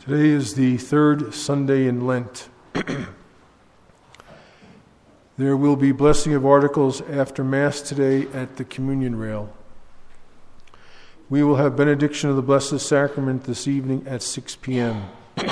Today is the third Sunday in Lent. There will be blessing of articles after Mass today at the communion rail. We will have benediction of the Blessed Sacrament this evening at 6 p.m.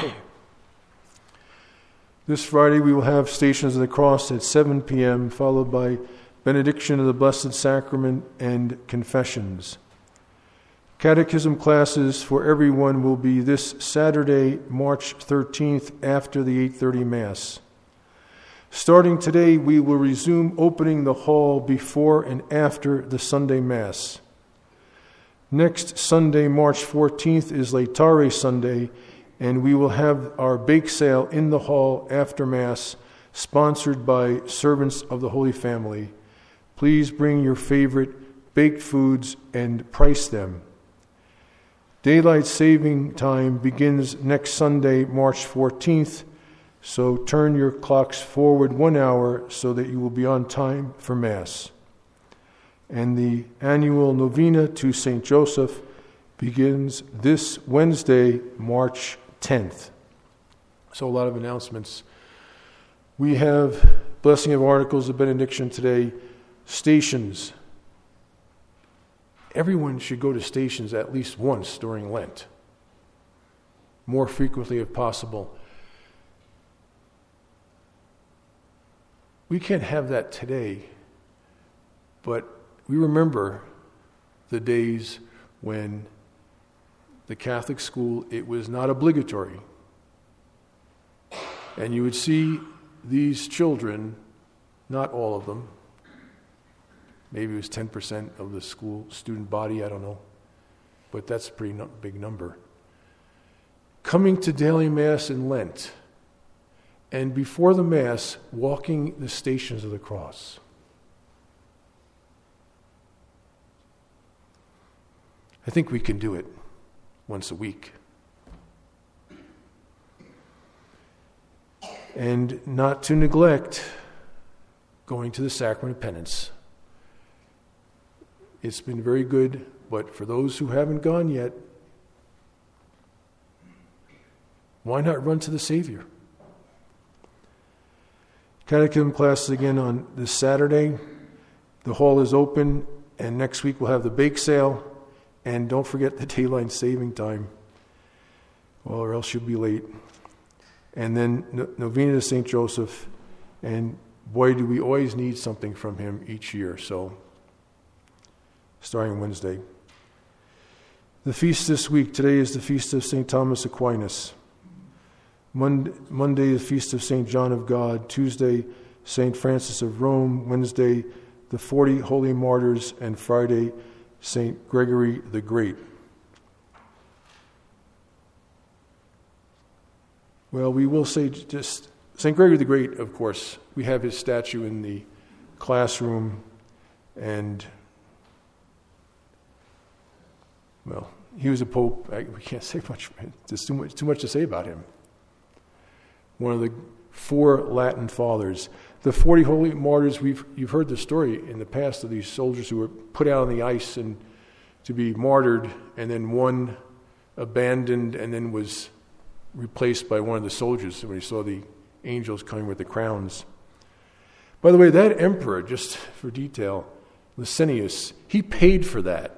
This Friday we will have Stations of the Cross at 7 p.m., followed by benediction of the Blessed Sacrament and confessions. Catechism classes for everyone will be this Saturday, March 13th, after the 8:30 Mass. Starting today, we will resume opening the hall before and after the Sunday Mass. Next Sunday, March 14th, is Laetare Sunday, and we will have our bake sale in the hall after Mass, sponsored by Servants of the Holy Family. Please bring your favorite baked foods and price them. Daylight saving time begins next Sunday, March 14th, so turn your clocks forward 1 hour so that you will be on time for Mass. And the annual novena to St. Joseph begins this Wednesday, March 10th. So a lot of announcements. We have blessing of articles of benediction today, stations. Everyone should go to stations at least once during Lent, more frequently if possible. We can't have that today, but we remember the days when the Catholic school, it was not obligatory. And you would see these children, not all of them, maybe it was 10% of the school student body, I don't know. But that's a pretty big number. Coming to daily Mass in Lent, and before the Mass, walking the Stations of the Cross. I think we can do it once a week. And not to neglect going to the Sacrament of Penance. It's been very good, but for those who haven't gone yet, why not run to the Savior? Catechism classes again on this Saturday. The hall is open, and next week we'll have the bake sale. And don't forget the daylight saving time, or else you'll be late. And then novena to St. Joseph, and boy, do we always need something from him each year. So, starting Wednesday. The feast this week, today is the feast of St. Thomas Aquinas. Monday, the feast of St. John of God. Tuesday, St. Francis of Rome. Wednesday, the 40 Holy Martyrs. And Friday, St. Gregory the Great. Well, we will say just St. Gregory the Great, of course. We have his statue in the classroom, and well, he was a pope. We can't say much. There's too much to say about him. One of the 4 Latin fathers. The 40 Holy Martyrs, you've heard the story in the past of these soldiers who were put out on the ice and to be martyred, and then one abandoned and then was replaced by one of the soldiers when he saw the angels coming with the crowns. By the way, that emperor, just for detail, Licinius, he paid for that.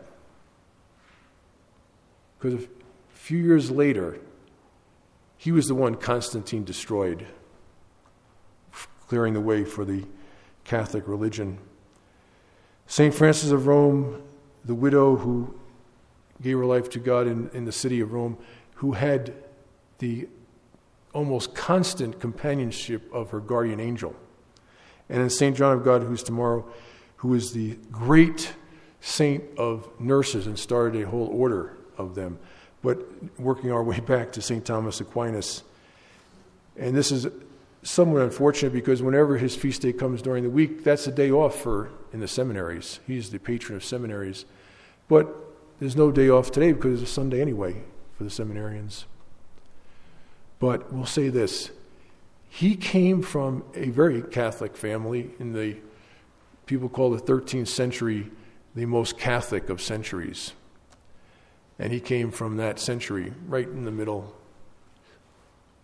Because a few years later, he was the one Constantine destroyed, clearing the way for the Catholic religion. St. Francis of Rome, the widow who gave her life to God in the city of Rome, who had the almost constant companionship of her guardian angel. And in St. John of God, who's tomorrow, who is the great saint of nurses and started a whole order of them. But working our way back to St. Thomas Aquinas. And this is somewhat unfortunate because whenever his feast day comes during the week, that's a day off in the seminaries. He's the patron of seminaries. But there's no day off today because it's a Sunday anyway for the seminarians. But we'll say this. He came from a very Catholic family in the, people call the 13th century the most Catholic of centuries. And he came from that century, right in the middle.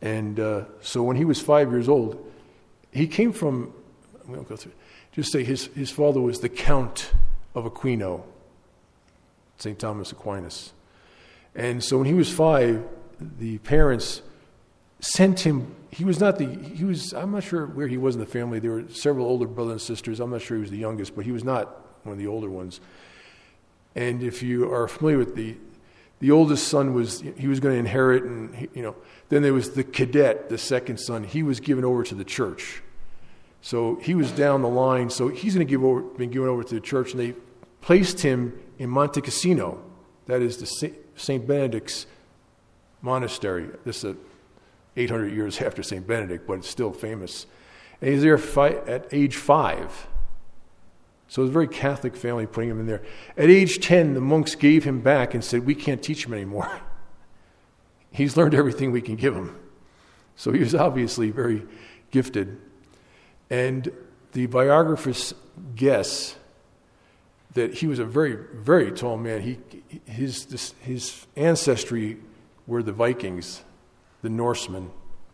And so when he was 5 years old, he came from, we won't go through, just say his father was the Count of Aquino, St. Thomas Aquinas. And so when he was 5, the parents sent him, I'm not sure where he was in the family. There were several older brothers and sisters. I'm not sure he was the youngest, but he was not one of the older ones. And if you are familiar with the oldest son he was going to inherit, and then there was the cadet, the second son. He was given over to the church. So he was down the line. So he's going to been given over to the church, and they placed him in Monte Cassino. That is the St. Benedict's monastery. This is 800 years after St. Benedict, but it's still famous. And he's there at age 5. So it was a very Catholic family putting him in there. At age 10, the monks gave him back and said, we can't teach him anymore. He's learned everything we can give him. So he was obviously very gifted. And the biographers guess that he was a very, very tall man. His ancestry were the Vikings, the Norsemen.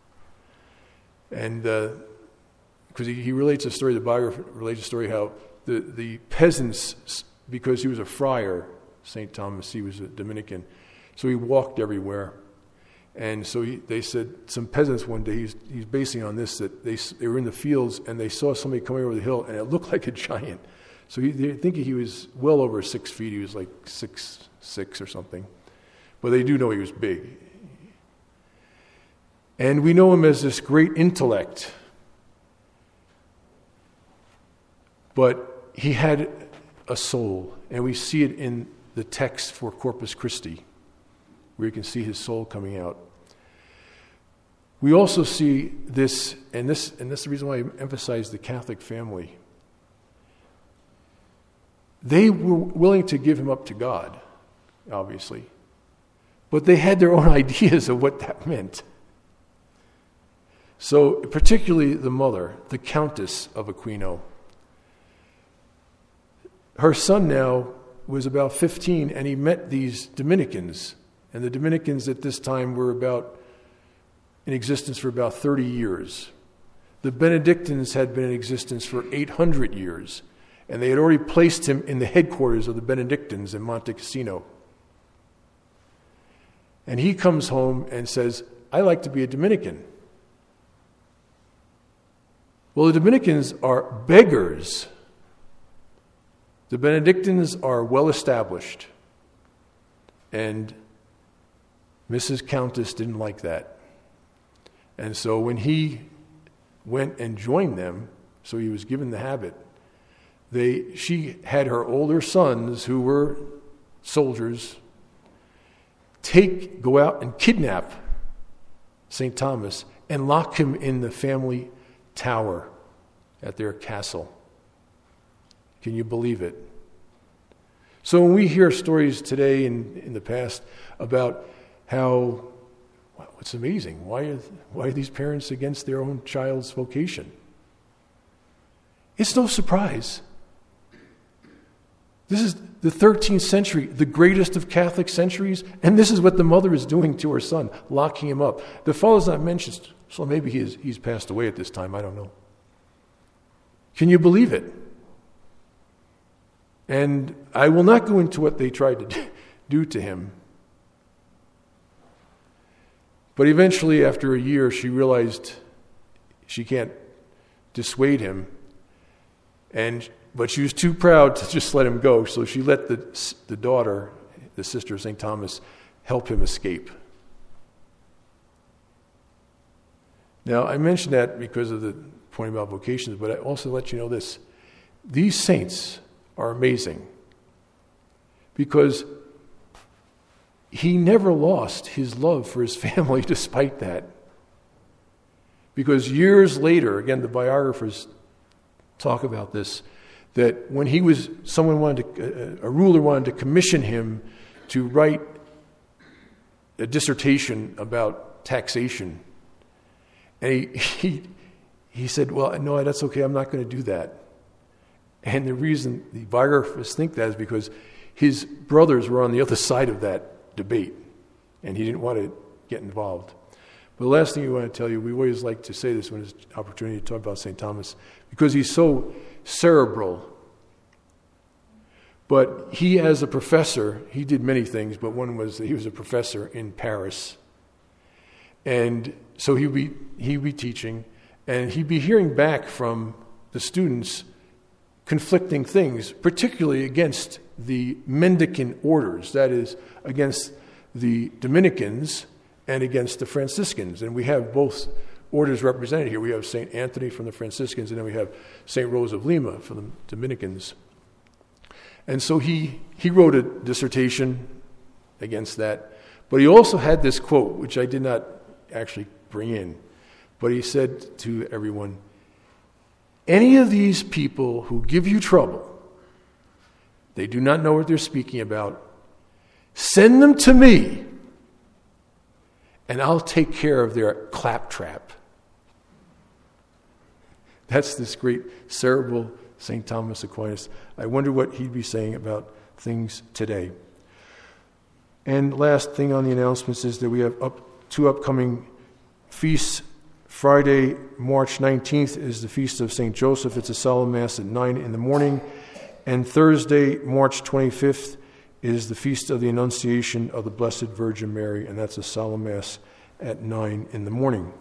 And because he relates a story, the biographer relates a story how the peasants, because he was a friar, St. Thomas, he was a Dominican, so he walked everywhere. And so they said, some peasants one day, he's basing on this, that they were in the fields and they saw somebody coming over the hill and it looked like a giant. So they think he was well over 6 feet. He was like 6'6" or something. But they do know he was big. And we know him as this great intellect. But he had a soul, and we see it in the text for Corpus Christi, where you can see his soul coming out. We also see this, and this is the reason why I emphasize the Catholic family. They were willing to give him up to God, obviously, but they had their own ideas of what that meant. So, particularly the mother, the Countess of Aquino. Her son now was about 15, and he met these Dominicans. And the Dominicans at this time were in existence for about 30 years. The Benedictines had been in existence for 800 years, and they had already placed him in the headquarters of the Benedictines in Monte Cassino. And he comes home and says, I like to be a Dominican. Well, the Dominicans are beggars. The Benedictines are well established. And Mrs. Countess didn't like that. And so when he went and joined them, so he was given the habit, she had her older sons, who were soldiers, go out and kidnap St. Thomas and lock him in the family tower at their castle. Can you believe it? So when we hear stories today and in the past about how, well, it's amazing, why are these parents against their own child's vocation? It's no surprise. This is the 13th century, the greatest of Catholic centuries, and this is what the mother is doing to her son, locking him up. The father's not mentioned, so maybe he's passed away at this time, I don't know. Can you believe it? And I will not go into what they tried to do to him. But eventually, after a year, she realized she can't dissuade him. But she was too proud to just let him go, so she let the daughter, the sister of St. Thomas, help him escape. Now, I mention that because of the point about vocations, but I also let you know this. These saints are amazing because he never lost his love for his family despite that. Because years later, again, the biographers talk about this, that when a ruler wanted to commission him to write a dissertation about taxation, and he said, well, no, that's okay, I'm not going to do that. And the reason the biographers think that is because his brothers were on the other side of that debate, and he didn't want to get involved. But the last thing I want to tell you, we always like to say this when there's an opportunity to talk about St. Thomas, because he's so cerebral. But he, as a professor, he did many things, but one was that he was a professor in Paris. And so he'd be teaching, and he'd be hearing back from the students conflicting things, particularly against the mendicant orders, that is, against the Dominicans and against the Franciscans. And we have both orders represented here. We have St. Anthony from the Franciscans, and then we have St. Rose of Lima from the Dominicans. And so he wrote a dissertation against that. But he also had this quote, which I did not actually bring in. But he said to everyone, any of these people who give you trouble, they do not know what they're speaking about, send them to me, and I'll take care of their claptrap. That's this great cerebral St. Thomas Aquinas. I wonder what he'd be saying about things today. And last thing on the announcements is that we have two upcoming feasts. Friday, March 19th is the Feast of St. Joseph. It's a solemn Mass at 9 in the morning. And Thursday, March 25th, is the Feast of the Annunciation of the Blessed Virgin Mary, and that's a solemn Mass at 9 in the morning.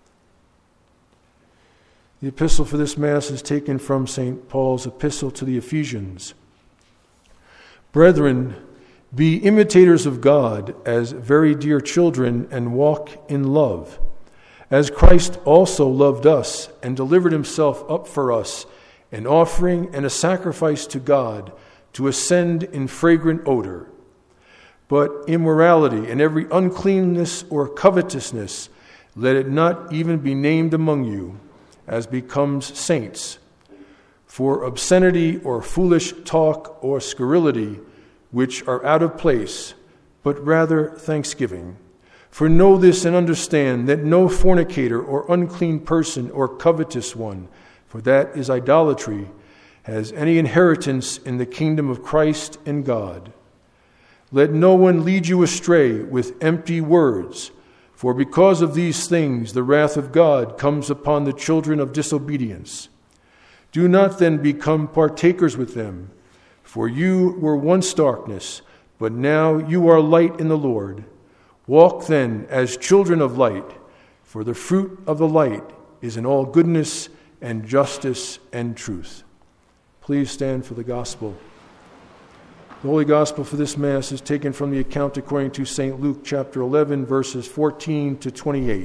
The epistle for this Mass is taken from St. Paul's epistle to the Ephesians. Brethren, be imitators of God as very dear children, and walk in love, as Christ also loved us and delivered himself up for us, an offering and a sacrifice to God, to ascend in fragrant odor. But immorality and every uncleanness or covetousness, let it not even be named among you, as becomes saints. For obscenity or foolish talk or scurrility, which are out of place, but rather thanksgiving. For know this and understand that no fornicator or unclean person or covetous one, for that is idolatry, has any inheritance in the kingdom of Christ and God. Let no one lead you astray with empty words, for because of these things the wrath of God comes upon the children of disobedience. Do not then become partakers with them, for you were once darkness, but now you are light in the Lord. Walk then as children of light, for the fruit of the light is in all goodness and justice and truth. Please stand for the gospel. The Holy Gospel for this Mass is taken from the account according to St. Luke chapter 11, verses 14 to 28.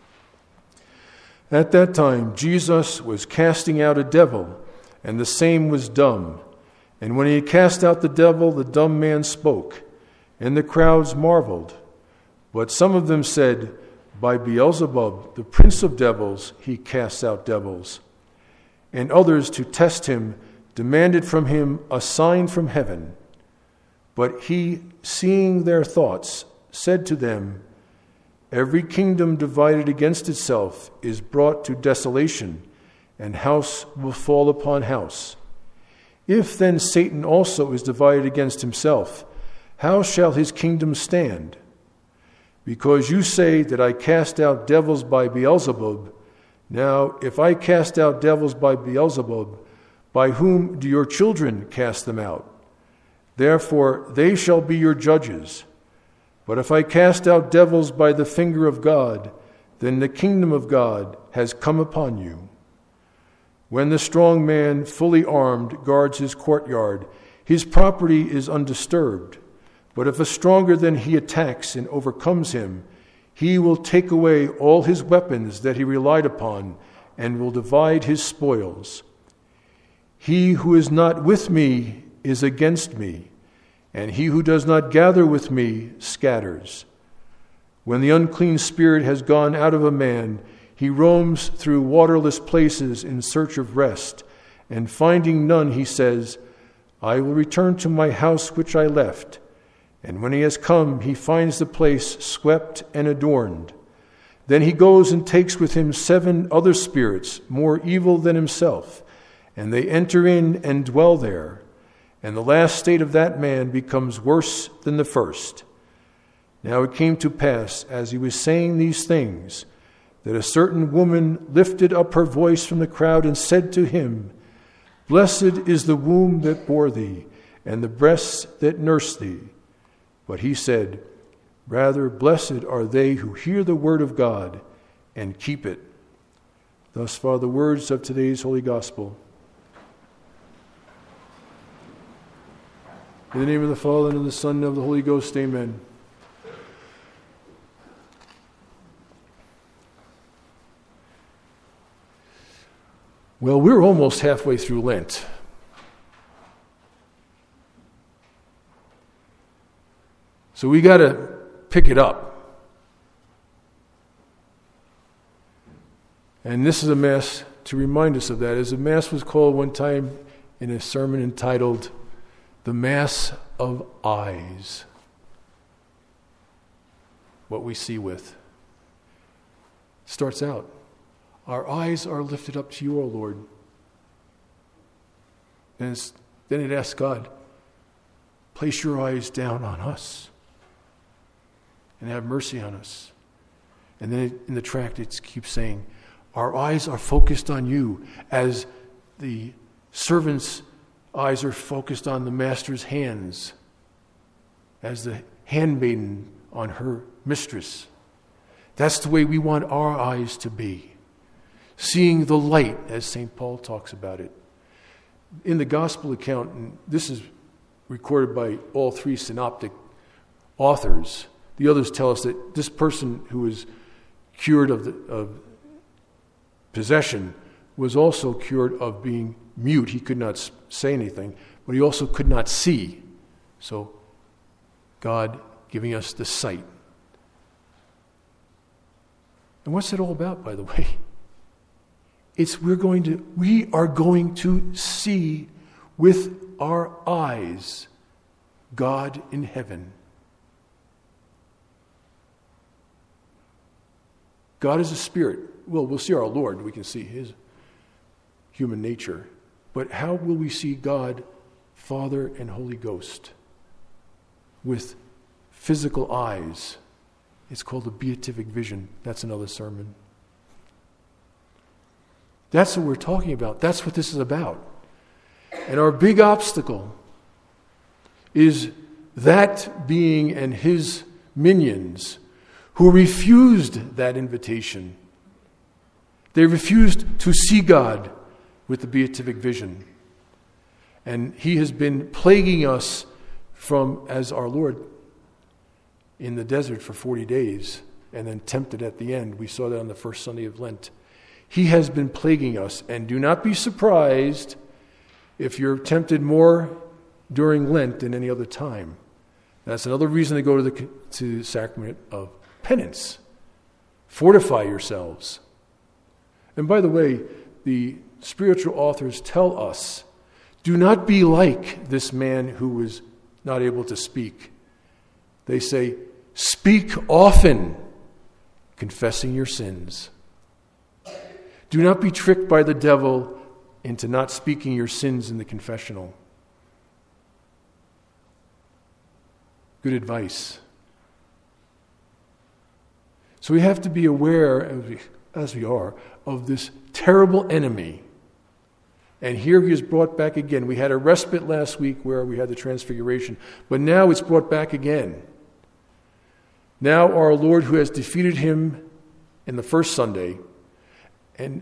At that time, Jesus was casting out a devil, and the same was dumb. And when he had cast out the devil, the dumb man spoke, and the crowds marveled. But some of them said, by Beelzebub, the prince of devils, he casts out devils. And others, to test him, demanded from him a sign from heaven. But he, seeing their thoughts, said to them, every kingdom divided against itself is brought to desolation, and house will fall upon house. If then Satan also is divided against himself, how shall his kingdom stand? Because you say that I cast out devils by Beelzebub, now if I cast out devils by Beelzebub, by whom do your children cast them out? Therefore they shall be your judges. But if I cast out devils by the finger of God, then the kingdom of God has come upon you. When the strong man, fully armed, guards his courtyard, his property is undisturbed. But if a stronger than he attacks and overcomes him, he will take away all his weapons that he relied upon and will divide his spoils. He who is not with me is against me, and he who does not gather with me scatters. When the unclean spirit has gone out of a man, he roams through waterless places in search of rest, and finding none, he says, I will return to my house which I left. And when he has come, he finds the place swept and adorned. Then he goes and takes with him 7 other spirits, more evil than himself, and they enter in and dwell there. And the last state of that man becomes worse than the first. Now it came to pass, as he was saying these things, that a certain woman lifted up her voice from the crowd and said to him, Blessed is the womb that bore thee, and the breasts that nursed thee. But he said, Rather, blessed are they who hear the word of God and keep it. Thus far the words of today's Holy Gospel. In the name of the Father, and of the Son, and of the Holy Ghost, amen. Well, we're almost halfway through Lent. So we got to pick it up. And this is a Mass to remind us of that. As a Mass was called one time in a sermon entitled, The Mass of Eyes. What we see with. Starts out, Our eyes are lifted up to you, O Lord. And then it asks God, place your eyes down on us and have mercy on us. And then in the tract it keeps saying, our eyes are focused on you as the servant's eyes are focused on the master's hands, as the handmaiden on her mistress. That's the way we want our eyes to be. Seeing the light, as St. Paul talks about it. In the gospel account, and this is recorded by all three synoptic authors, the others tell us that this person who was cured of possession was also cured of being mute. He could not say anything, but he also could not see. So God giving us the sight. And what's it all about, by the way? We are going to see with our eyes God in heaven. God is a spirit. Well, we'll see our Lord. We can see his human nature. But how will we see God, Father, and Holy Ghost? With physical eyes. It's called the beatific vision. That's another sermon. That's what we're talking about. That's what this is about. And our big obstacle is that being and his minions who refused that invitation. They refused to see God with the beatific vision. And he has been plaguing us as our Lord in the desert for 40 days and then tempted at the end. We saw that on the first Sunday of Lent. He has been plaguing us, and do not be surprised if you're tempted more during Lent than any other time. That's another reason to go to the sacrament of penance. Fortify yourselves. And by the way, the spiritual authors tell us, do not be like this man who was not able to speak. They say, speak often, confessing your sins. Do not be tricked by the devil into not speaking your sins in the confessional. Good advice. So we have to be aware, as we are, of this terrible enemy. And here he is brought back again. We had a respite last week where we had the transfiguration, but now it's brought back again. Now our Lord, who has defeated him in the first Sunday, and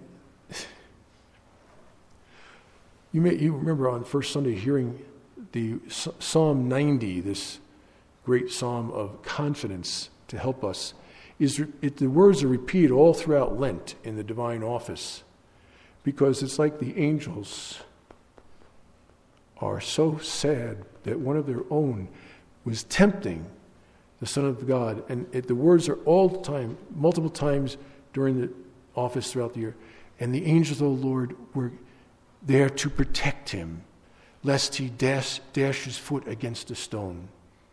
you remember on first Sunday hearing the Psalm 90, this great psalm of confidence to help us. The words are repeated all throughout Lent in the divine office, because it's like the angels are so sad that one of their own was tempting the Son of God. And the words are all the time, multiple times during the office throughout the year. And the angels of the Lord were there to protect him, lest he dash his foot against a stone.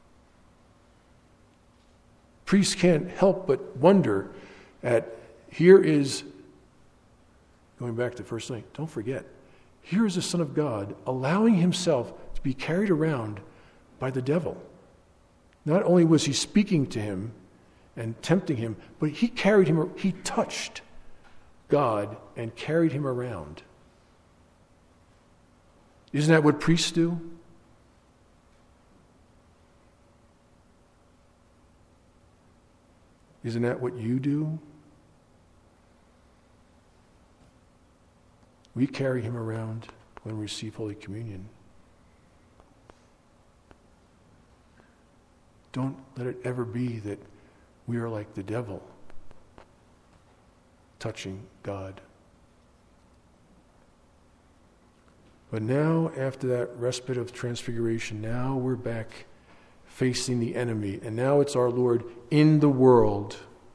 Priests can't help but wonder here is, going back to the first thing, don't forget, here is the Son of God allowing himself to be carried around by the devil. Not only was he speaking to him and tempting him, but he touched God and carried him around. Isn't that what priests do? Isn't that what you do? We carry him around when we receive Holy Communion. Don't let it ever be that we are like the devil, touching God. But now, after that respite of transfiguration, now we're back facing the enemy. And now it's our Lord in the world,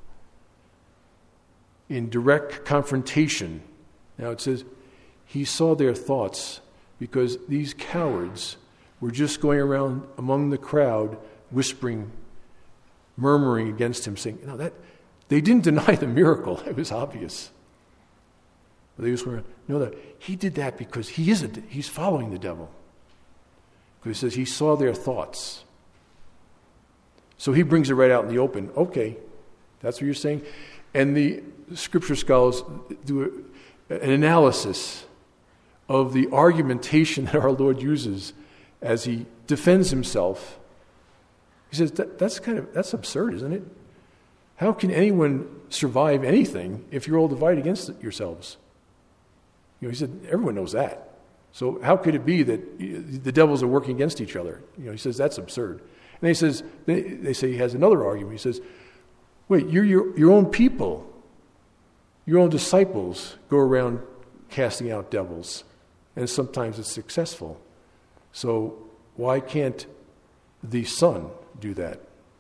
in direct confrontation. Now it says, he saw their thoughts, because these cowards were just going around among the crowd, whispering, murmuring against him, saying, "No, that they didn't deny the miracle. It was obvious. But they just were, no, that he did that because he's following the devil." Because he says he saw their thoughts. So he brings it right out in the open. Okay, that's what you're saying. And the scripture scholars do an analysis of the argumentation that our Lord uses as he defends himself. He says, that's absurd, isn't it? How can anyone survive anything if you're all divided against yourselves? He said, everyone knows that. So how could it be that the devils are working against each other? He says, that's absurd. And he says, they say he has another argument. He says, wait, your own people, your own disciples go around casting out devils, and sometimes it's successful. So why can't the Son do that?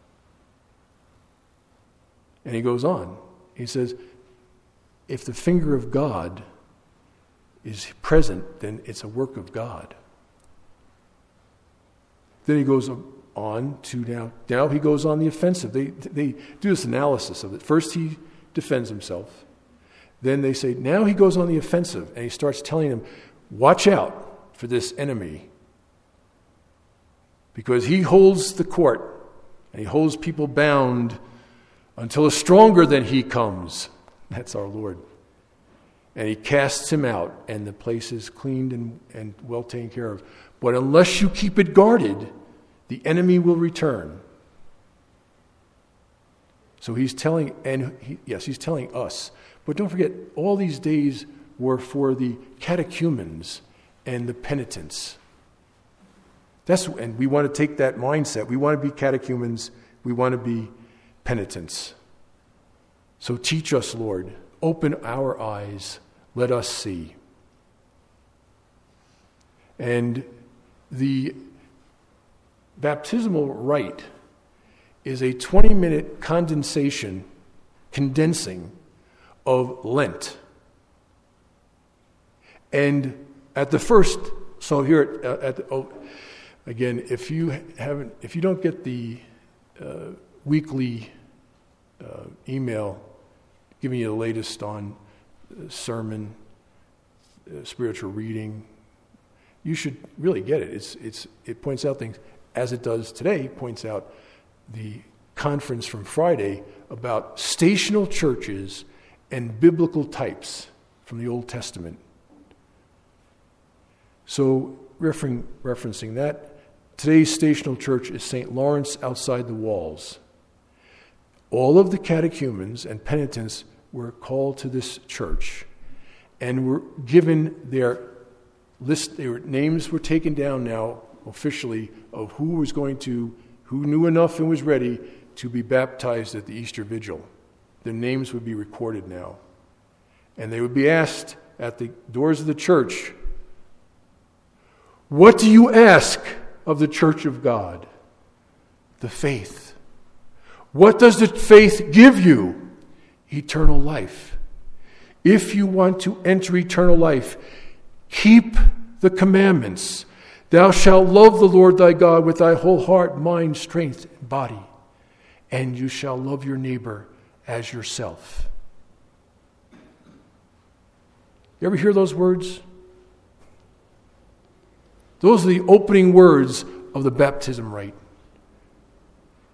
And he goes on. He says, if the finger of God is present, then it's a work of God. Then he goes on to now he goes on the offensive. They do this analysis of it. First he defends himself. Then they say, now he goes on the offensive, and he starts telling them, watch out for this enemy, because he holds the court, and he holds people bound until a stronger than he comes. That's our Lord. And he casts him out, and the place is cleaned and well taken care of. But unless you keep it guarded, the enemy will return. So he's telling us. But don't forget, all these days were for the catechumens and the penitents. And we want to take that mindset. We want to be catechumens. We want to be penitents. So teach us, Lord. Open our eyes. Let us see. And the baptismal rite is a 20-minute condensing of Lent. And at the first, so here again, if you don't get the weekly email giving you the latest on sermon, spiritual reading, you should really get it. It points out things, as it does today, points out the conference from Friday about stational churches and biblical types from the Old Testament. So, referencing that, today's stational church is St. Lawrence outside the walls. All of the catechumens and penitents were called to this church and were given their list. Their names were taken down now officially of who knew enough and was ready to be baptized at the Easter Vigil. Their names would be recorded now. And they would be asked at the doors of the church, what do you ask of the church of God? The faith. What does the faith give you? Eternal life. If you want to enter eternal life, keep the commandments. Thou shalt love the Lord thy God with thy whole heart, mind, strength, and body. And you shall love your neighbor as yourself. You ever hear those words? Those are the opening words of the baptism rite.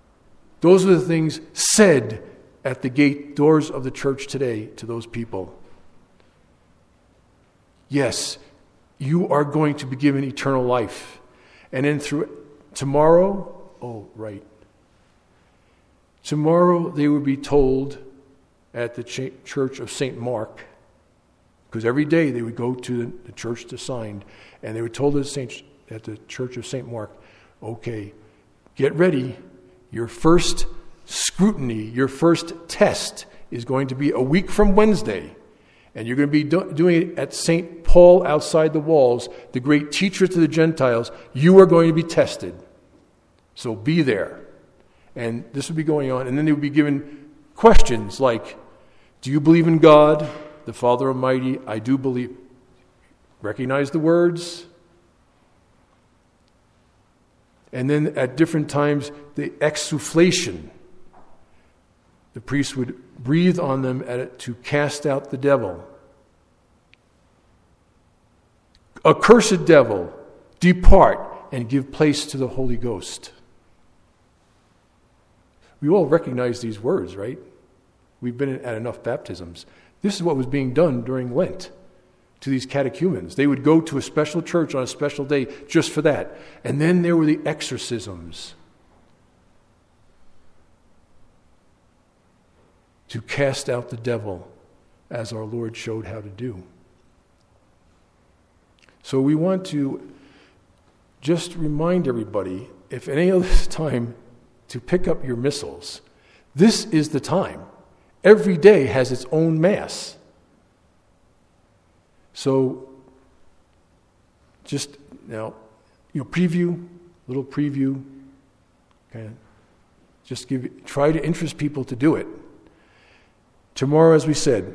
Those are the things said at the gate doors of the church today to those people. Yes, you are going to be given eternal life. And then through tomorrow, tomorrow they would be told at the church of St. Mark, because every day they would go to the church to sign, and they were told at the church of St. Mark, okay, get ready. Your first scrutiny, your first test is going to be a week from Wednesday. And you're going to be doing it at St. Paul outside the walls, the great teacher to the Gentiles. You are going to be tested. So be there. And this would be going on. And then they would be given questions like, do you believe in God, the Father Almighty? I do believe. Recognize the words. And then at different times, the exsufflation. The priest would breathe on them to cast out the devil. Accursed devil, depart and give place to the Holy Ghost. We all recognize these words, right? We've been at enough baptisms. This is what was being done during Lent to these catechumens. They would go to a special church on a special day just for that. And then there were the exorcisms. To cast out the devil, as our Lord showed how to do. So we want to just remind everybody, if any other time, to pick up your missals. This is the time. Every day has its own Mass. So, just now, little preview, okay? Just try to interest people to do it. Tomorrow, as we said,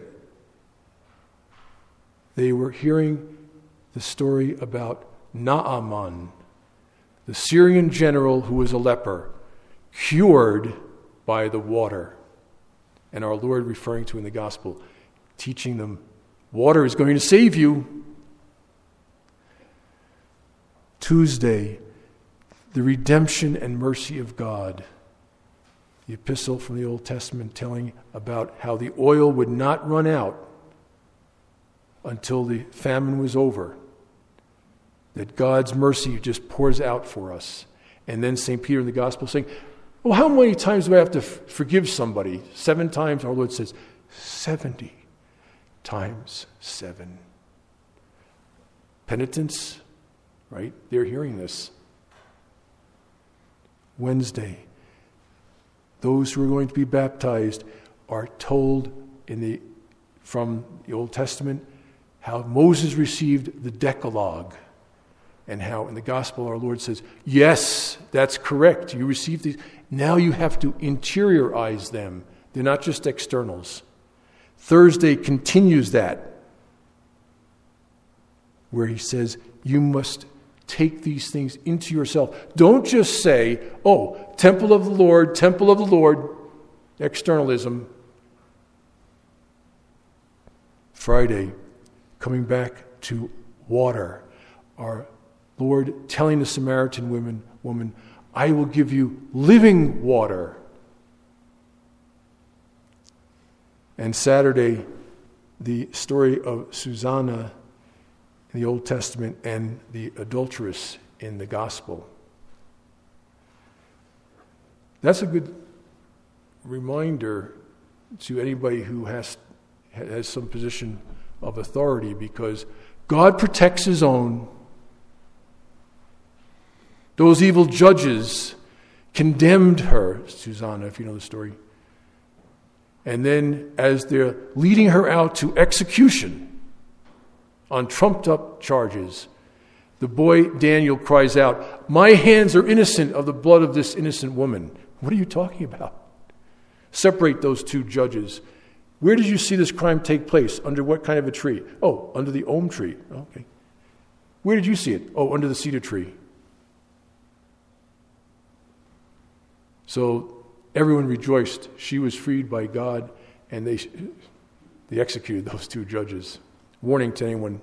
they were hearing the story about Naaman, the Syrian general who was a leper, cured by the water. And our Lord referring to in the gospel, teaching them, water is going to save you. Tuesday, the redemption and mercy of God. The epistle from the Old Testament telling about how the oil would not run out until the famine was over. That God's mercy just pours out for us. And then St. Peter in the Gospel saying, well, how many times do I have to forgive somebody? 7 times? Our Lord says, 70 times 7. Penitence, right? They're hearing this. Wednesday, those who are going to be baptized are told from the Old Testament how Moses received the Decalogue and how in the Gospel our Lord says, yes, that's correct. You received these. Now you have to interiorize them. They're not just externals. Thursday continues that, where he says, you must take these things into yourself. Don't just say, oh, temple of the Lord, externalism. Friday, coming back to water. Our Lord telling the Samaritan woman, I will give you living water. And Saturday, the story of Susanna in the Old Testament and the adulteress in the Gospel. That's a good reminder to anybody who has some position of authority, because God protects his own. Those evil judges condemned her, Susanna, if you know the story. And then as they're leading her out to execution on trumped-up charges, the boy Daniel cries out, my hands are innocent of the blood of this innocent woman. What are you talking about? Separate those two judges. Where did you see this crime take place? Under what kind of a tree? Oh, under the ohm tree. Okay. Where did you see it? Oh, under the cedar tree. So everyone rejoiced. She was freed by God, and they executed those two judges. Warning to anyone.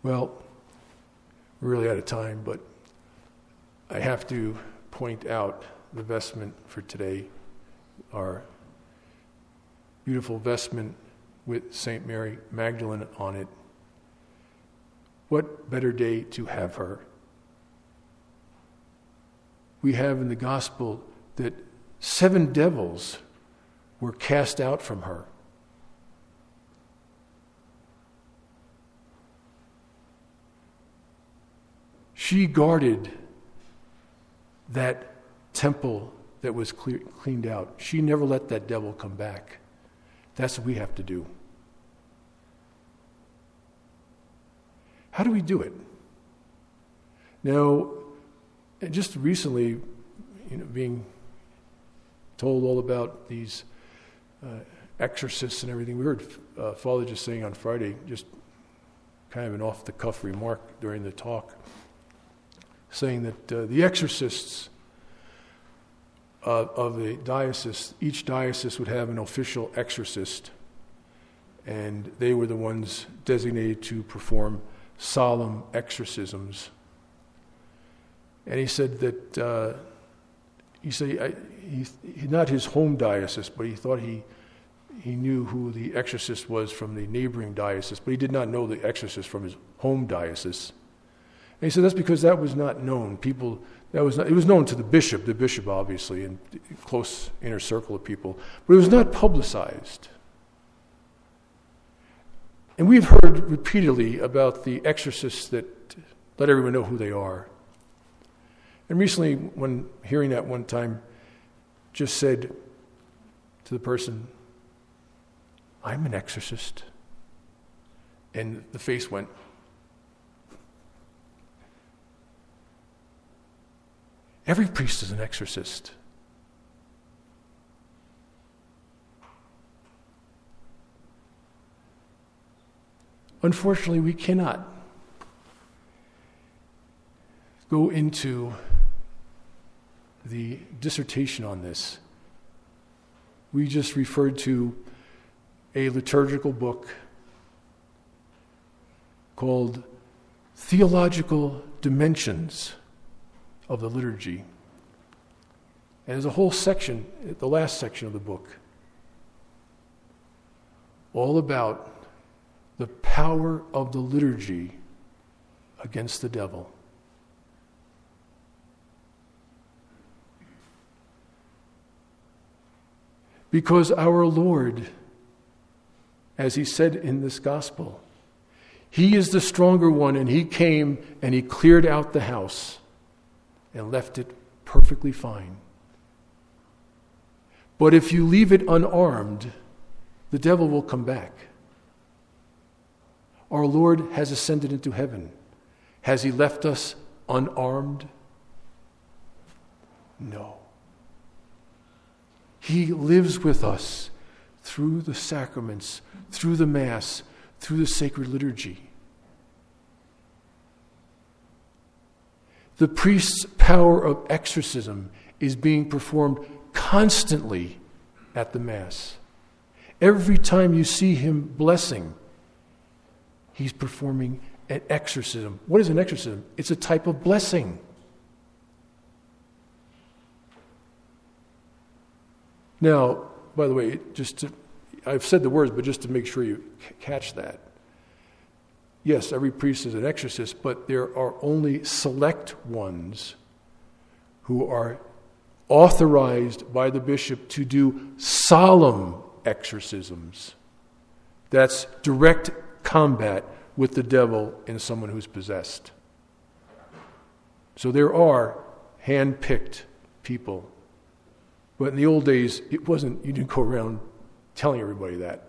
Well, we're really out of time, but I have to point out the vestment for today, our beautiful vestment with St. Mary Magdalene on it. What better day to have her? We have in the gospel that 7 devils were cast out from her. She guarded that temple that was cleaned out. She never let that devil come back. That's what we have to do. How do we do it? Now, just recently, being told all about these exorcists and everything, we heard Father just saying on Friday, just kind of an off-the-cuff remark during the talk, saying that the exorcists of the diocese, each diocese would have an official exorcist, and they were the ones designated to perform solemn exorcisms. And he said that he not his home diocese, but he thought he knew who the exorcist was from the neighboring diocese, but he did not know the exorcist from his home diocese. And he said that's because that was not known. It was known to the bishop obviously, and close inner circle of people, but it was not publicized. And we've heard repeatedly about the exorcists that let everyone know who they are. And recently, when hearing that one time, just said to the person, "I'm an exorcist." And the face went. Every priest is an exorcist. Unfortunately, we cannot go into the dissertation on this. We just referred to a liturgical book called Theological Dimensions of the Liturgy. And there's a whole section, the last section of the book, all about the power of the liturgy against the devil. Because our Lord, as he said in this gospel, he is the stronger one, and he came and he cleared out the house and left it perfectly fine. But if you leave it unarmed, the devil will come back. Our Lord has ascended into heaven. Has he left us unarmed? No. He lives with us through the sacraments, through the Mass, through the sacred liturgy. The priest's power of exorcism is being performed constantly at the Mass. Every time you see him blessing, he's performing an exorcism. What is an exorcism? It's a type of blessing. Now, by the way, I've said the words, but just to make sure you catch that. Yes, every priest is an exorcist, but there are only select ones who are authorized by the bishop to do solemn exorcisms. That's direct combat with the devil in someone who's possessed. So there are hand-picked people. But in the old days, you didn't go around telling everybody that.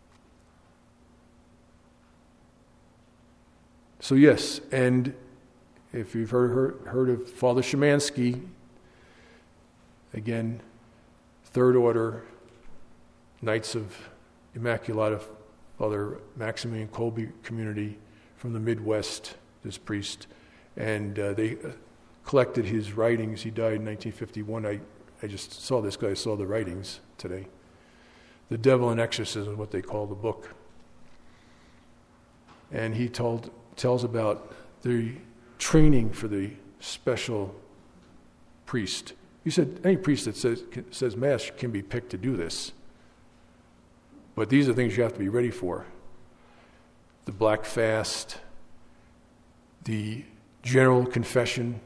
So yes, and if you've heard of Father Szymanski, again, Third Order, Knights of Immaculata, Father Maximilian Kolbe community from the Midwest, this priest, and they collected his writings. He died in 1951. I just saw this guy, saw the writings today. The Devil and Exorcism is what they call the book. And he told tells about the training for the special priest. He said any priest that says Mass can be picked to do this. But these are things you have to be ready for. The black fast, the general confession,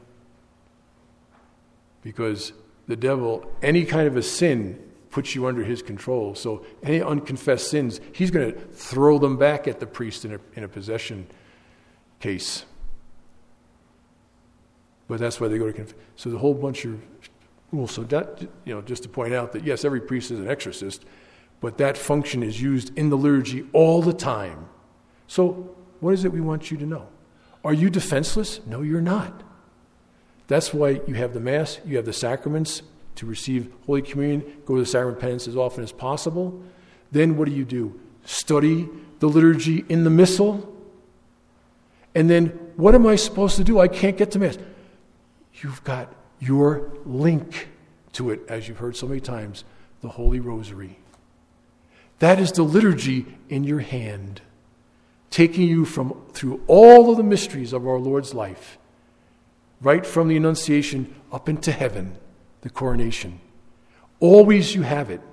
because the devil, any kind of a sin puts you under his control. So any unconfessed sins, he's going to throw them back at the priest in a possession case. But that's why they go to confess. So the whole bunch of rules. So that, just to point out that yes, every priest is an exorcist, but that function is used in the liturgy all the time. So what is it we want you to know? Are you defenseless? No, you're not. That's why you have the Mass, you have the sacraments to receive Holy Communion, go to the sacrament penance as often as possible. Then what do? Study the liturgy in the Missal. And then what am I supposed to do? I can't get to Mass. You've got your link to it, as you've heard so many times, the Holy Rosary. That is the liturgy in your hand, taking you through all of the mysteries of our Lord's life, right from the Annunciation up into heaven, the coronation. Always you have it.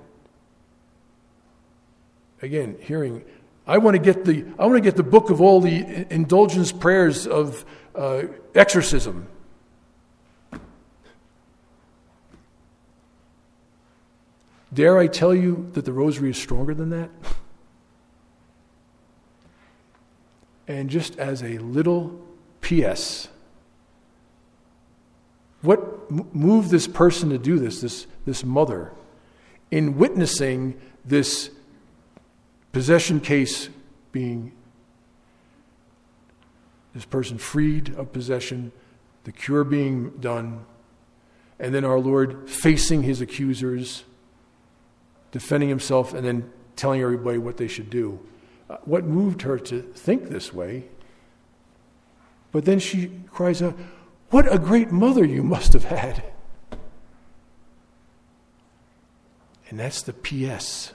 Again, I want to get the book of all the indulgence prayers of exorcism. Dare I tell you that the Rosary is stronger than that? And just as a little P.S., what moved this person to do this mother, in witnessing this possession case being, this person freed of possession, the cure being done, and then our Lord facing his accusers, defending himself, and then telling everybody what they should do. What moved her to think this way? But then she cries out, "What a great mother you must have had." And that's the P.S.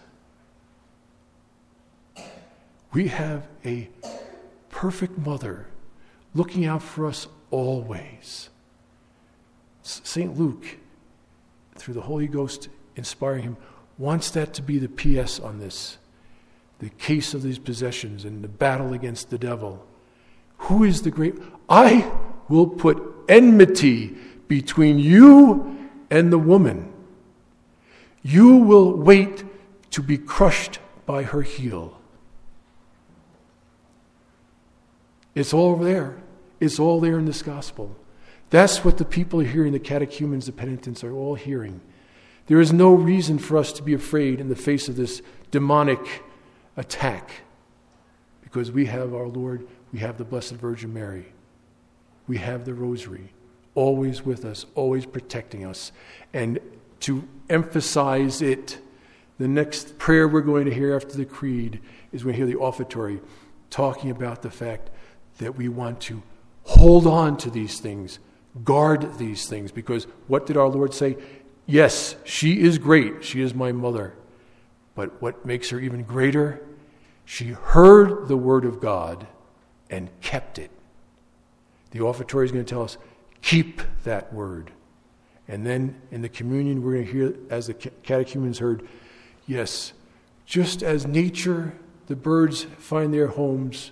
We have a perfect mother looking out for us always. St. Luke, through the Holy Ghost inspiring him, wants that to be the P.S. on this. The case of these possessions and the battle against the devil. Who is the great? I will put enmity between you and the woman. You will wait to be crushed by her heel. It's all over there. It's all there in this gospel. That's what the people are hearing, the catechumens, the penitents are all hearing. There is no reason for us to be afraid in the face of this demonic attack, because we have our Lord, we have the Blessed Virgin Mary, we have the Rosary, always with us, always protecting us. And to emphasize it, the next prayer we're going to hear after the Creed is when we hear the offertory talking about the fact that we want to hold on to these things, guard these things, because what did our Lord say? Yes, she is great, she is my mother. But what makes her even greater? She heard the word of God and kept it. The offertory is going to tell us, keep that word. And then in the communion, we're going to hear, as the catechumens heard, yes, just as nature, the birds find their homes,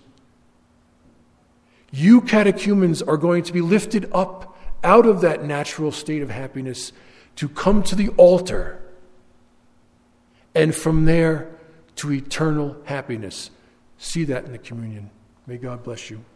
you catechumens are going to be lifted up out of that natural state of happiness to come to the altar, and from there to eternal happiness. See that in the communion. May God bless you.